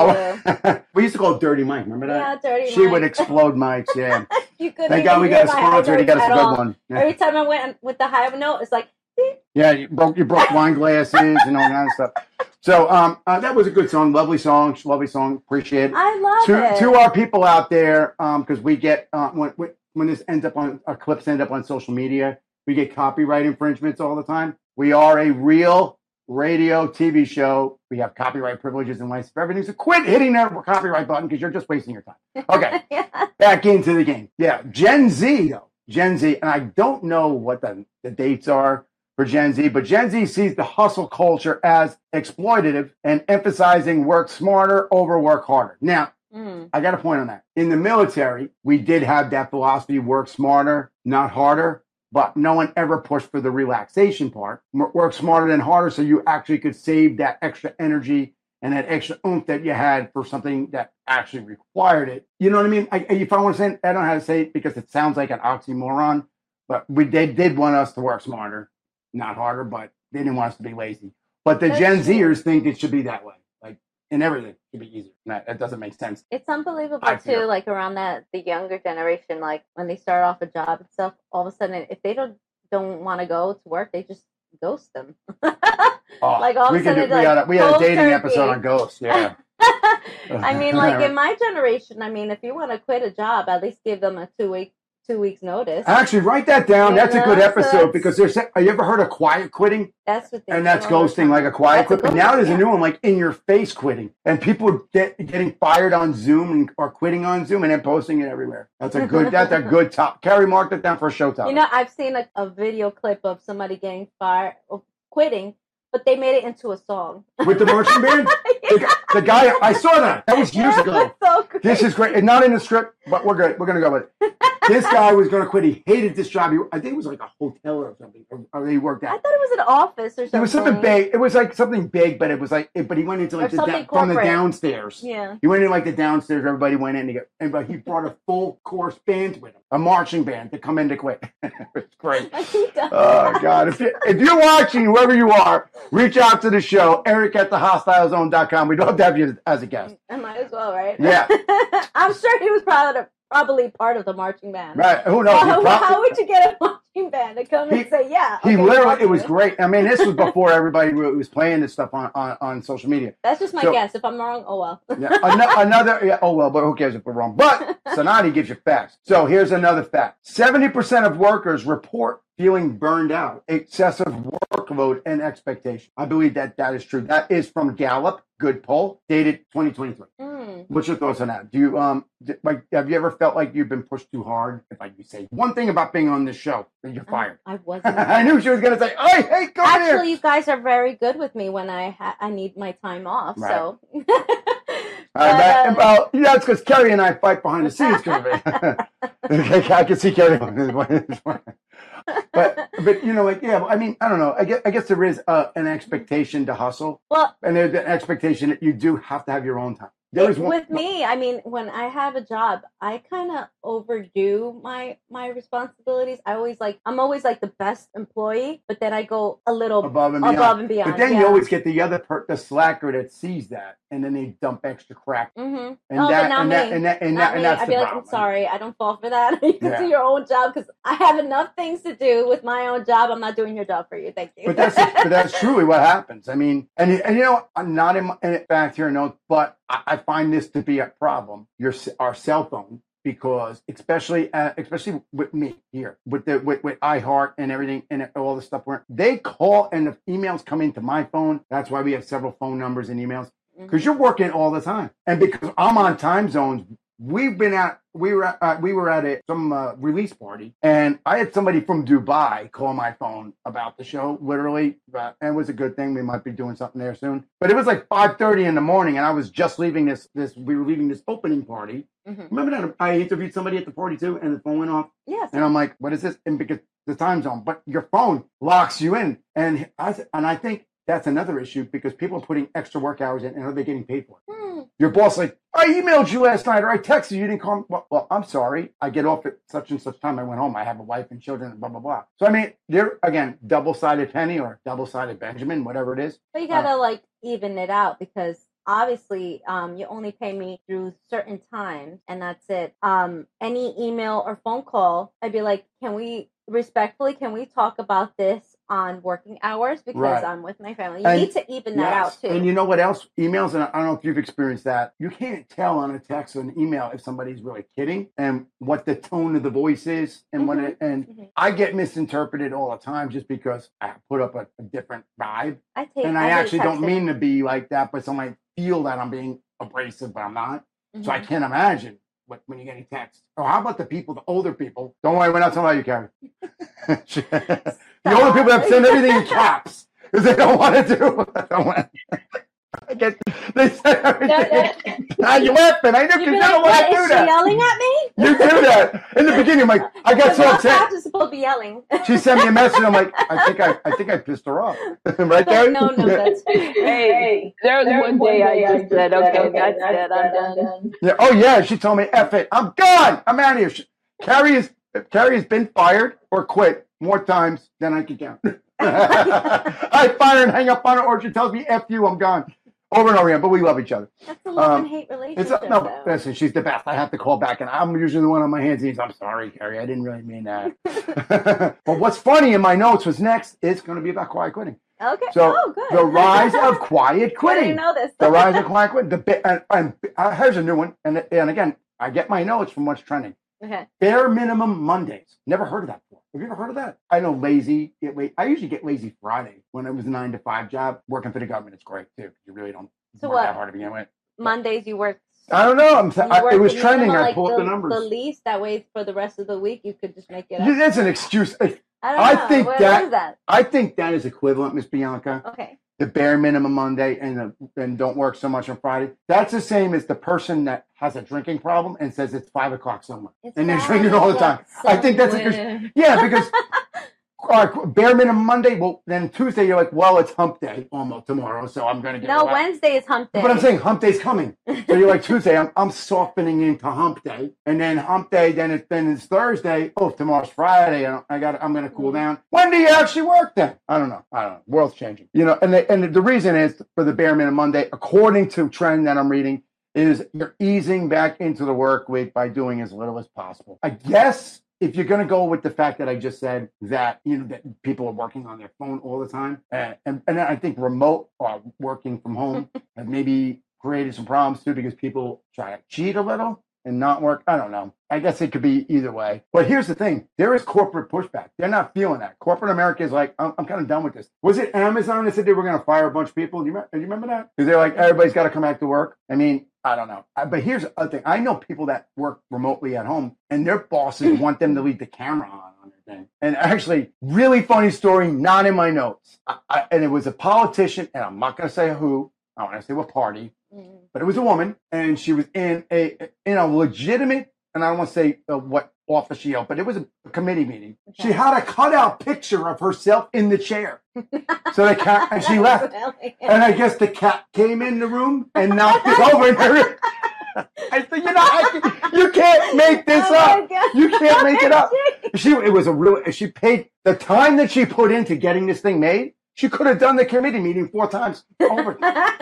We used to call it Dirty Mike. Remember that? Yeah, Dirty She Mike. would explode mics. Yeah. You couldn't Thank even God we hear got a my sponsor. He got us a at good all. one. Yeah. Every time I went with the high note, it's like, beep. Yeah, you broke wine glasses and all that stuff. So that was a good song, lovely song, appreciate it. I love it. To our people out there, because we get when this ends up on our clips end up on social media, we get copyright infringements all the time. We are a real radio TV show. We have copyright privileges and license for everything. So quit hitting that copyright button because you're just wasting your time. Okay, Yeah. back into the game. Yeah, Gen Z, and I don't know what the dates are for Gen Z, but Gen Z sees the hustle culture as exploitative and emphasizing work smarter over work harder. Now, I got a point on that. In the military, we did have that philosophy, work smarter, not harder, but no one ever pushed for the relaxation part. Work smarter than harder so you actually could save that extra energy and that extra oomph that you had for something that actually required it. You know what I mean? If I want to say it, I don't know how to say it because it sounds like an oxymoron, but they did want us to work smarter, not harder, but they didn't want us to be lazy. But the Gen Zers think it should be that way. Like, in everything, it should be easier. That doesn't make sense. It's unbelievable I feel- too, like around the younger generation, like when they start off a job and stuff, all of a sudden if they don't want to go to work, they just ghost them. Oh, Like all of a sudden, we had a cold dating turkey. episode on ghosts. Yeah. I mean, like in my generation, I mean, if you want to quit a job, at least give them a 2 weeks notice. Actually, write that down. Yeah, That's a good so episode that's- because have you ever heard of quiet quitting? That's what they And do that's all the ghosting, time. like a quiet That's a quit. But now ghost, there's yeah. a new one, like in your face quitting, and people getting fired on Zoom or quitting on Zoom and then posting it everywhere. That's a good top. Carrie, mark that down for a show topic. You know, I've seen a video clip of somebody getting fired or quitting, but they made it into a song. With the marching band, the guy I saw that. That was years ago. So great. This is great. It's not in the script, but we're good. We're gonna go with it. This guy was gonna quit. He hated this job. I think it was like a hotel or something, or he worked I at. thought it was an office or something. It was something big. It was like something big, but it was like, but he went into like Or something from the corporate. downstairs. Yeah. He went in like the downstairs. Everybody went in but he brought a full course band with him, a marching band to come in to quit. It's great. Oh God! If you're watching, whoever you are, reach out to the show, Eric@thehostilezone.com. We'd love to have you as a guest. I might as well, right? Yeah. I'm sure he was probably part of the marching band. Right? Who knows? How would you get a marching band to come and say, yeah? He okay, literally, marching it was band? great. I mean, this was before everybody was playing this stuff on social media. That's just my So- guess. If I'm wrong, oh well. Yeah, another. Yeah, oh well, but who cares if we're wrong? But Sonati gives you facts. So here's another fact: 70% of workers report feeling burned out, excessive workload, and expectation. I believe that is true. That is from Gallup. Good poll, dated 2023. What's your thoughts on that? Do you have you ever felt like you've been pushed too hard? If you say one thing about being on this show, then you're fired. I wasn't. I knew she was going to say, "Hey, come here." Actually, you guys are very good with me when I need my time off. Right. So. Well, yeah, it's because Kerry and I fight behind the scenes. I can see Kerry. But you know, like, yeah, I mean, I don't know. I guess there is an expectation to hustle. Well, and there's an expectation that you do have to have your own time. There is with me, I mean, when I have a job, I kind of overdo my responsibilities. I'm always like the best employee, but then I go a little above and beyond. But then you always get the other the slacker that sees that, and then they dump extra crap. Mm-hmm. And that's I'd the be like, problem. I'm sorry, I don't fall for that. You can do your own job because I have enough things to do with my own job. I'm not doing your job for you. Thank you. But that's truly what happens. I mean, and you know, I'm not in fact here notes, but I find this to be a problem. Our cell phone, because especially with me here with iHeart and everything and all the stuff where they call and the emails come into my phone. That's why we have several phone numbers and emails because you're working all the time, and because I'm on time zones we were at some release party, and I had somebody from Dubai call my phone about the show, literally, and it was a good thing. We might be doing something there soon. But it was like 5:30 in the morning, and I was just leaving we were leaving this opening party. Mm-hmm. Remember that I interviewed somebody at the party too, and the phone went off? Yes. And I'm like, what is this? And because the time zone, but your phone locks you in. And I think that's another issue because people are putting extra work hours in, and are they getting paid for it? Your boss like, I emailed you last night, or I texted you, you didn't call me. Well, I'm sorry. I get off at such and such time. I went home. I have a wife and children, and blah, blah, blah. So, I mean, they're, again, double-sided penny or double-sided Benjamin, whatever it is. But you got to, even it out because obviously you only pay me through certain times, and that's it. Any email or phone call, I'd be like, can we talk about this on working hours because I'm with my family. You need to even that out too. And you know what else? Emails, and I don't know if you've experienced that. You can't tell on a text or an email if somebody's really kidding and what the tone of the voice is and I get misinterpreted all the time just because I put up a different vibe. I actually don't mean to be like that, but some might feel that I'm being abrasive, but I'm not. So I can't imagine when you're getting text. Oh, how about the older people? Don't worry, we're not talking about you, Karen. The older people have sent everything in caps because they don't want to do. I guess they said everything. Now you're laughing. I know because you don't want to do that. Is she yelling at me? You do that in the beginning. I'm like, I got so upset. Caps is supposed to be yelling. She sent me a message. I'm like, I think I pissed her off. Right there. No, that's hey. There was one day I just said, okay, that's it. I'm done. Yeah. Oh yeah. She told me, F it. I'm gone. I'm out of here. Carrie has been fired or quit more times than I can count. I fire and hang up on her, or she tells me, F you, I'm gone. Over and over again, but we love each other. That's a love and hate relationship. Listen, she's the best. I have to call back, and I'm usually the one on my hands and knees. I'm sorry, Carrie. I didn't really mean that. But what's funny in my notes was next is going to be about quiet quitting. Okay. So good. The rise of quiet quitting. I didn't know this. The rise of quiet quitting. Here's a new one. And again, I get my notes from what's trending. Okay. Bare minimum Mondays. Never heard of that before. Have you ever heard of that? I know lazy. I usually get lazy Friday when it was a 9-to-5 job. Working for the government, it's great too. You really don't work that hard to begin with. Mondays you work. I don't know. It was trending. I pulled up the numbers. The least that way for the rest of the week, you could just make it up. That's an excuse. I think that. I think that is equivalent, Miss Bianca. Okay. The bare minimum Monday and don't work so much on Friday. That's the same as the person that has a drinking problem and says it's 5 o'clock somewhere and they're drinking all the time. I think that's because bare minimum Monday. Well, then Tuesday you're like, well, it's hump day almost tomorrow, so I'm going to get. No, Wednesday is hump day. But I'm saying hump day's coming, so you're like Tuesday. I'm softening into hump day, and then hump day. Then it's Thursday. Oh, tomorrow's Friday. I'm going to cool down. When do you actually work then? I don't know. World's changing, And the reason is for the bare minimum Monday, according to trend that I'm reading, is you're easing back into the work week by doing as little as possible. I guess. If you're going to go with the fact that I just said that, that people are working on their phone all the time, and I think remote working from home have maybe created some problems too because people try to cheat a little and not work. I don't know. I guess it could be either way. But here's the thing. There is corporate pushback. They're not feeling that. Corporate America is like, I'm kind of done with this. Was it Amazon that said they were going to fire a bunch of people? Do you remember that? Because they're like, everybody's got to come back to work. I mean, I don't know. But here's the other thing. I know people that work remotely at home and their bosses want them to leave the camera on their thing. And actually, really funny story, not in my notes. And it was a politician, and I'm not going to say who. I want to say what party. But it was a woman, and she was in a legitimate, and I don't want to say what office she held, but it was a committee meeting. Okay. She had a cutout picture of herself in the chair. So the cat, and she left. And I guess the cat came in the room and knocked it over in her. I said, you can't make this up. You can't make it up. She paid the time that she put into getting this thing made. She could have done the committee meeting 4 times over.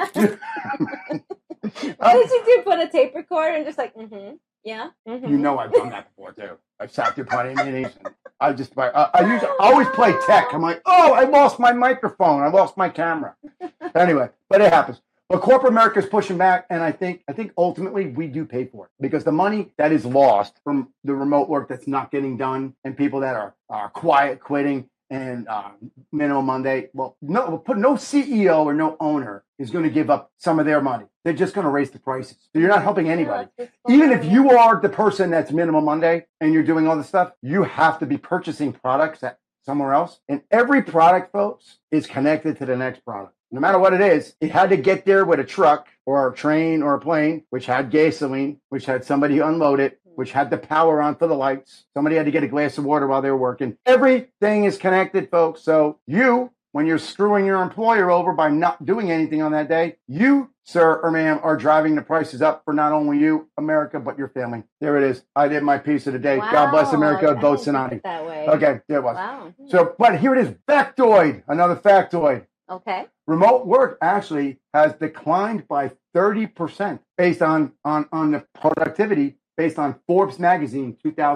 She did put a tape recorder and just like, yeah. Mm-hmm. You know I've done that before too. I've sat through plenty of meetings. And I always play tech. I'm like, oh, I lost my microphone. I lost my camera. Anyway, but it happens. But corporate America is pushing back, and I think ultimately we do pay for it because the money that is lost from the remote work that's not getting done and people that are quiet quitting and minimum Monday. Well, no CEO or no owner is going to give up some of their money. They're just going to raise the prices. So you're not helping anybody. Even if you are the person that's minimum Monday and you're doing all this stuff, you have to be purchasing products at somewhere else. And every product, folks, is connected to the next product. No matter what it is, it had to get there with a truck or a train or a plane, which had gasoline, which had somebody unload it, which had the power on for the lights. Somebody had to get a glass of water while they were working. Everything is connected, folks. So you, when you're screwing your employer over by not doing anything on that day, you, sir or ma'am, are driving the prices up for not only you, America, but your family. There it is. I did my piece of the day. Wow. God bless America. Vote Sonati. That way. Okay, there it was. Wow. So, but here it is. Factoid. Another factoid. Okay. Remote work actually has declined by 30% based on the productivity based on Forbes magazine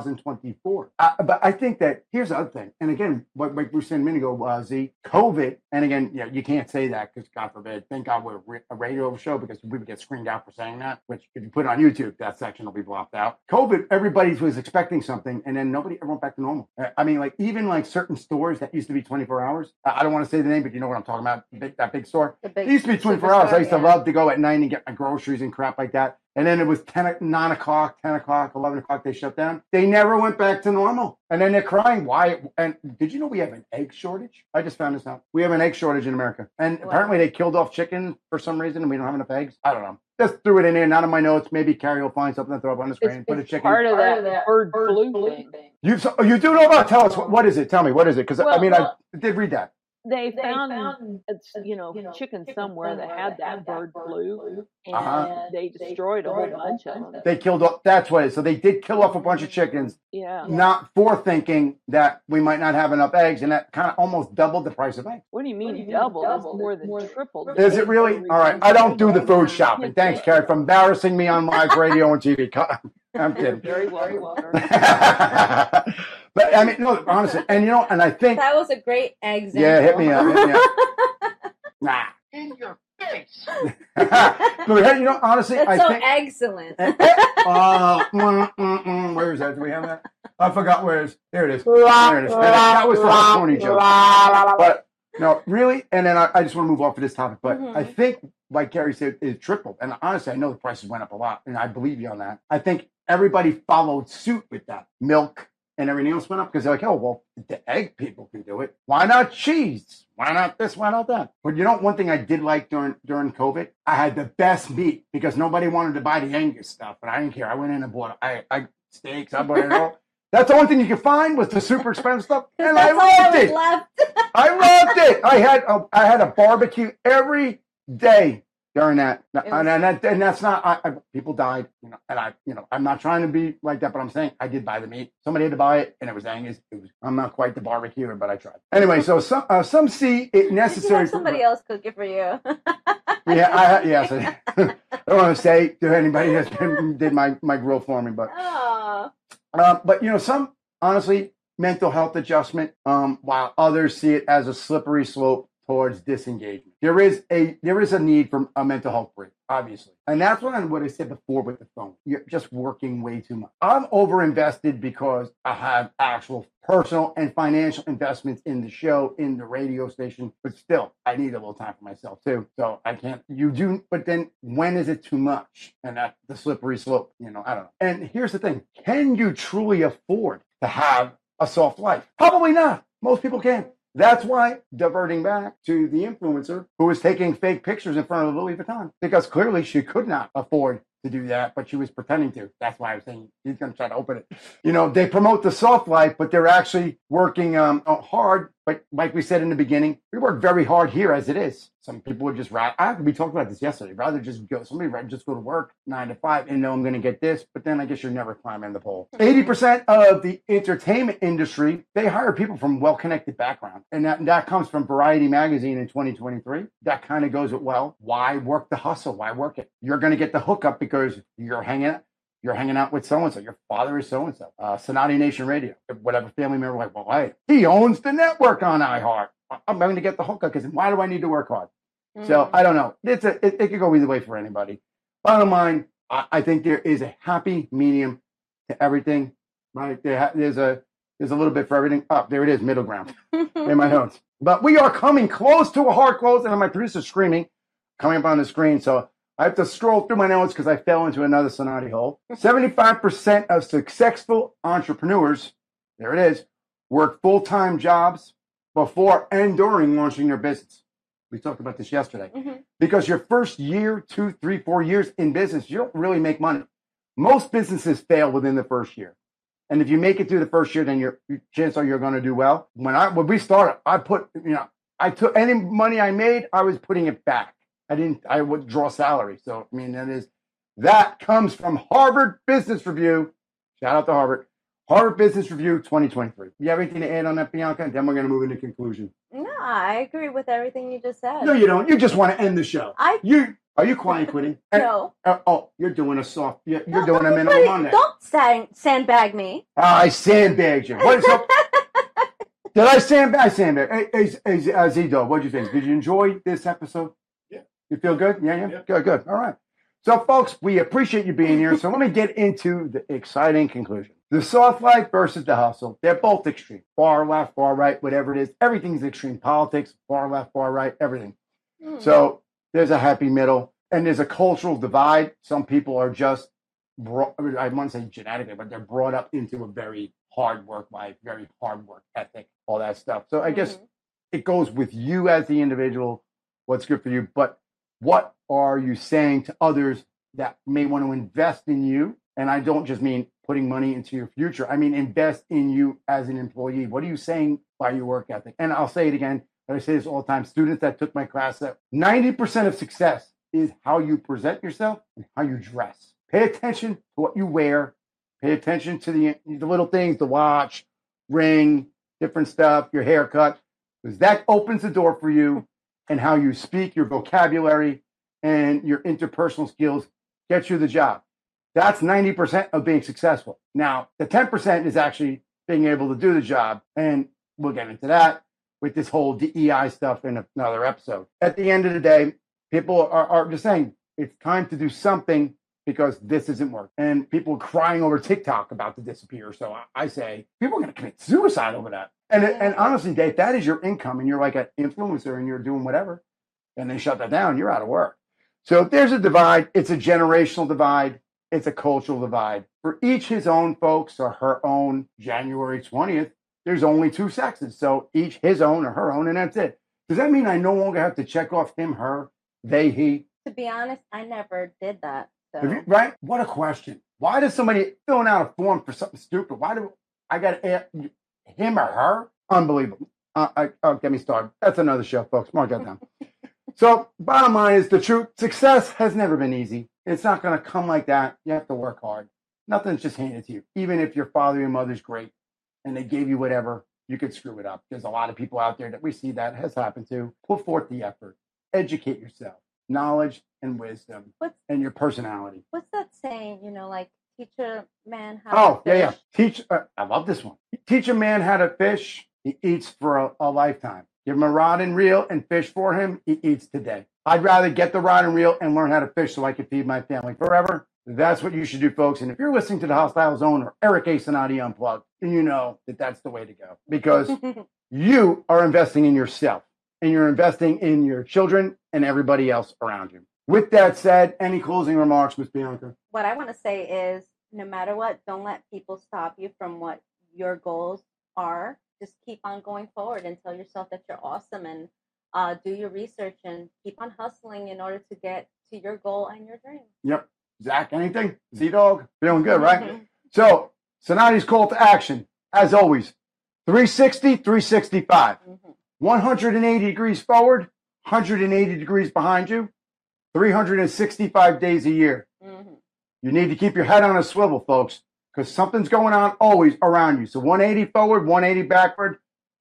2024. But I think that here's the other thing. And again, what we were saying a minute ago, Z, COVID, and again, yeah, you can't say that because God forbid, thank God we're a radio show because we would get screened out for saying that, which if you put it on YouTube, that section will be blocked out. COVID, everybody was expecting something and then nobody ever went back to normal. I mean, like even like certain stores that used to be 24 hours. I don't want to say the name, but you know what I'm talking about, that big store. It used to be 24 hours. I used to love to go at night and get my groceries and crap like that. And then it was 9 o'clock, 10 o'clock, 11 o'clock, they shut down. They never went back to normal. And then they're crying, why? And did you know we have an egg shortage? I just found this out. We have an egg shortage in America. And apparently they killed off chicken for some reason and we don't have enough eggs. I don't know. Just threw it in there, not in my notes. Maybe Carrie will find something to throw up on the screen. Put a chicken. Part of that bird flu thing. You do know about it? Tell us, what is it? Tell me, what is it? Because I did read that. They found chicken somewhere that had that bird flu, and they destroyed a whole bunch of them. They killed off. That's what it is. So they did kill off a bunch of chickens. Yeah. Not forethinking that we might not have enough eggs, and that kind of almost doubled the price of eggs. What do you mean double? That's more than triple. Is it really? All right. I don't do the food shopping. Thanks, Carrie, for embarrassing me on live radio and TV. I'm kidding. Very well. But I mean, no, honestly, and and I think that was a great example. Yeah, hit me up. Nah, in your face. But honestly, that's I so think excellent. Where is that? Do we have that? I forgot where it is. There it is. There it is. That was the whole Tony joke. But no, really, and then I just want to move off of this topic. But I think, like Gary said, it tripled. And honestly, I know the prices went up a lot, and I believe you on that. I think everybody followed suit with that. Milk and everything else went up because they're like, oh, well, the egg people can do it. Why not cheese? Why not this? Why not that? But one thing I did like during COVID, I had the best meat because nobody wanted to buy the Angus stuff, but I didn't care. I went in and bought steaks. I bought it all. That's the only thing you could find was the super expensive stuff, and I loved it. I loved it. I had a barbecue every day during that, and that's not. People died, and I'm not trying to be like that, but I'm saying I did buy the meat. Somebody had to buy it, and it was Angus. I'm not quite the barbecuer, but I tried. Anyway, so some see it necessary. Somebody else cook it for you. Yeah, So, I don't want to say to anybody that's did my grill for me, but some honestly mental health adjustment, while others see it as a slippery slope towards disengagement. There is a need for a mental health break, obviously. And that's what I said before with the phone. You're just working way too much. I'm overinvested because I have actual personal and financial investments in the show, in the radio station, but still, I need a little time for myself too. So I can't, but then when is it too much? And that's the slippery slope, I don't know. And here's the thing. Can you truly afford to have a soft life? Probably not. Most people can't. That's why, diverting back to the influencer who was taking fake pictures in front of Louis Vuitton, because clearly she could not afford to do that, but she was pretending to. That's why I was saying he's going to try to open it. They promote the soft life, but they're actually working hard. But like we said in the beginning, we work very hard here as it is. Some people would just we talked about this yesterday, rather just go to work 9 to 5 and know I'm going to get this, but then I guess you're never climbing the pole. 80% of the entertainment industry, they hire people from well-connected backgrounds. And that comes from Variety Magazine in 2023. That kind of goes with, why work the hustle? Why work it? You're going to get the hookup because you're hanging out with so-and-so. Your father is so-and-so. Sonati Nation Radio. Whatever family member, hey, he owns the network on iHeart. I'm going to get the hookup because why do I need to work hard? So I don't know. It could go either way for anybody. Bottom line, I think there is a happy medium to everything, right? There's a There's a little bit for everything. Oh, there it is, middle ground in my notes. But we are coming close to a hard close, and my producer's screaming, coming up on the screen. So I have to scroll through my notes because I fell into another Sonati hole. 75% of successful entrepreneurs, there it is, work full-time jobs before and during launching their business. We talked about this yesterday. Because your first year, 2, 3, 4 years in business, you don't really make money. Most businesses fail within the first year. And if you make it through the first year, then your chances are you're going to do well. When we started, I took any money I made, I was putting it back. I would draw salary. So, I mean, that comes from Harvard Business Review. Shout out to Harvard. Harvard Business Review 2023. You have anything to add on that, Bianca? And then we're going to move into conclusion. No, I agree with everything you just said. No, you don't. You just want to end the show. Are you quiet quitting? No. You're doing a soft. You're doing a minimum Monday. Don't sandbag me. I sandbagged you. Did I sandbag? I sandbagged. Hey, Zito, what do you think? Did you enjoy this episode? Yeah. You feel good? Yeah. Good. All right. So, folks, we appreciate you being here. So let me get into the exciting conclusion. The soft life versus the hustle. They're both extreme. Far left, far right, whatever it is. Everything's extreme. Politics, far left, far right, everything. So there's a happy middle. And there's a cultural divide. Some people are just, I wouldn't say genetically, but they're brought up into a very hard work life, very hard work ethic, all that stuff. So I guess it goes with you as the individual, what's good for you. But what are you saying to others that may want to invest in you? And I don't just mean putting money into your future. I mean, invest in you as an employee. What are you saying by your work ethic? And I'll say it again, but I say this all the time. Students that took my class, that 90% of success is how you present yourself and how you dress. Pay attention to what you wear. Pay attention to the little things, the watch, ring, different stuff, your haircut, because that opens the door for you, and how you speak, your vocabulary, and your interpersonal skills get you the job. That's 90% of being successful. Now, the 10% is actually being able to do the job, and we'll get into that with this whole DEI stuff in another episode. At the end of the day, people are just saying it's time to do something because this isn't working. And people are crying over TikTok about to disappear. So I say people are going to commit suicide over that. And honestly, Dave, that is your income, and you're like an influencer and you're doing whatever, and they shut that down, you're out of work. So if there's a divide, it's a generational divide. It's a cultural divide. For each his own, folks, or her own. January 20th, there's only 2 sexes. So each his own or her own, and that's it. Does that mean I no longer have to check off him, her, they, he? To be honest, I never did that. So. Right? What a question. Why does somebody filling out a form for something stupid? Why do I got to ask him or her? Unbelievable. Get me started. That's another show, folks. Mark that down. So bottom line is the truth. Success has never been easy. It's not going to come like that. You have to work hard. Nothing's just handed to you. Even if your father or your mother's great and they gave you whatever, you could screw it up. There's a lot of people out there that we see that has happened to. Put forth the effort. Educate yourself. Knowledge and wisdom and your personality. What's that saying? Like teach a man how to fish. Teach. I love this one. Teach a man how to fish. He eats for a lifetime. Give him a rod and reel and fish for him. He eats today. I'd rather get the rod and reel and learn how to fish so I can feed my family forever. That's what you should do, folks. And if you're listening to the Hostile Zone or Eric A. Sonati Unplugged, then you know that that's the way to go, because you are investing in yourself and you're investing in your children and everybody else around you. With that said, any closing remarks, Ms. Bianca? What I want to say is, no matter what, don't let people stop you from what your goals are. Just keep on going forward and tell yourself that you're awesome, and do your research and keep on hustling in order to get to your goal and your dream. Yep. Zach, anything? Z-Dog? Feeling good, right? So, Sonati's call to action, as always, 360, 365. 180 degrees forward, 180 degrees behind you, 365 days a year. You need to keep your head on a swivel, folks, because something's going on always around you. So 180 forward, 180 backward,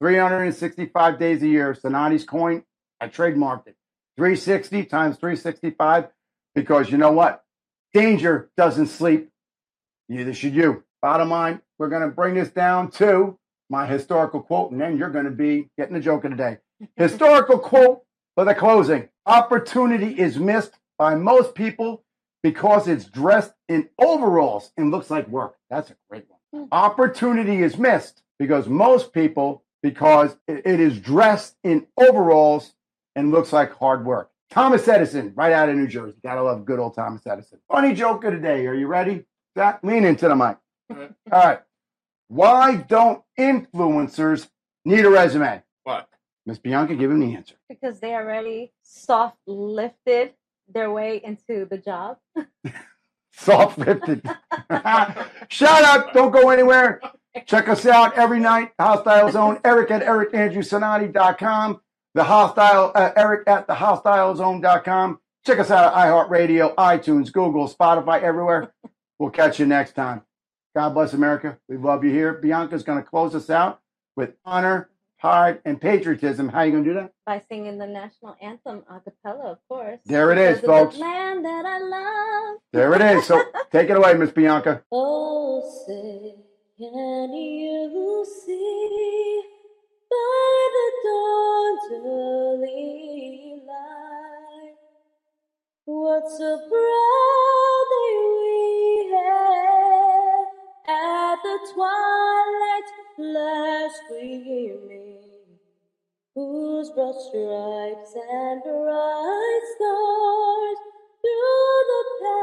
365 days a year. Sonati's coin, I trademarked it. 360 times 365, because you know what? Danger doesn't sleep. Neither should you. Bottom line, we're going to bring this down to my historical quote, and then you're going to be getting the joke of the day. Historical quote for the closing. Opportunity is missed by most people because it's dressed in overalls and looks like work. That's a great one. Opportunity is missed because most people, because it is dressed in overalls and looks like hard work. Thomas Edison, right out of New Jersey. Gotta love good old Thomas Edison. Funny joke of the day. Are you ready? Zach, lean into the mic. All right. Why don't influencers need a resume? What? Miss Bianca, give him the answer. Because they already soft lifted their way into the job. Soft lifted. Shout out. Don't go anywhere. Check us out every night. Hostile Zone. Eric at ericandrewsonati.com. The Hostile Eric at thehostilezone.com. Check us out at iHeartRadio, iTunes, Google, Spotify, everywhere. We'll catch you next time. God bless America. We love you here. Bianca's going to close us out with honor, pride, and patriotism. How are you going to do that? By singing the national anthem a cappella, of course. There it is, Because folks. of the land that I love. There it is. So take it away, Miss Bianca. Oh, say, can you see by the dawn's early light what so proudly we hailed at the twilight's last gleaming, whose broad stripes and bright stars through the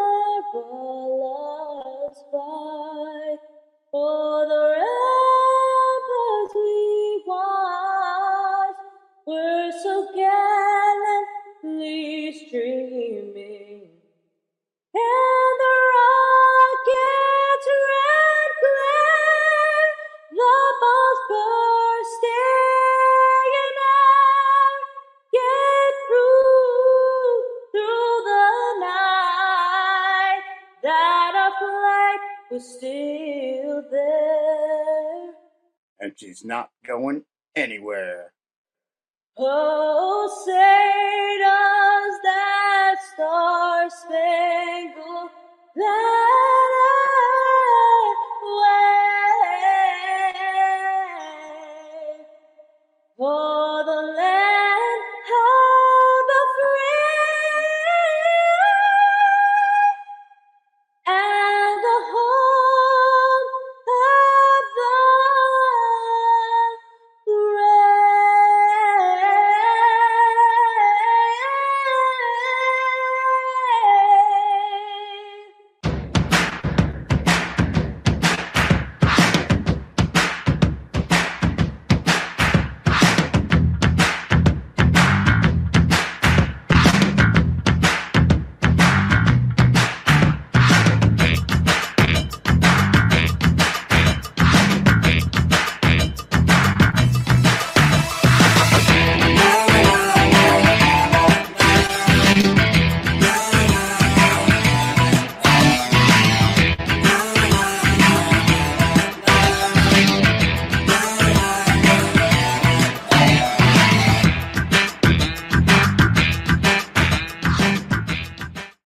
perilous fight o'er the ramparts we watched were so gallantly streaming, and the rocket's red glare, the bombs bursting in air, get through the night, that our flag was still there. And she's not going anywhere. Oh, say does that star-spangled banner